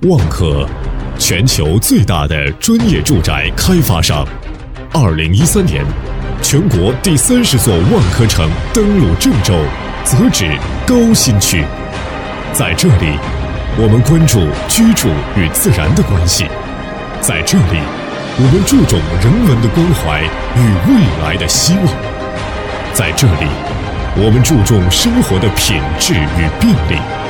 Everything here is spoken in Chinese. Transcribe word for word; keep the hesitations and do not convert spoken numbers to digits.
万科，全球最大的专业住宅开发商。二零一三年，全国第三十座万科城登陆郑州，择址高新区。在这里，我们关注居住与自然的关系；在这里，我们注重人文的关怀与未来的希望；在这里，我们注重生活的品质与便利。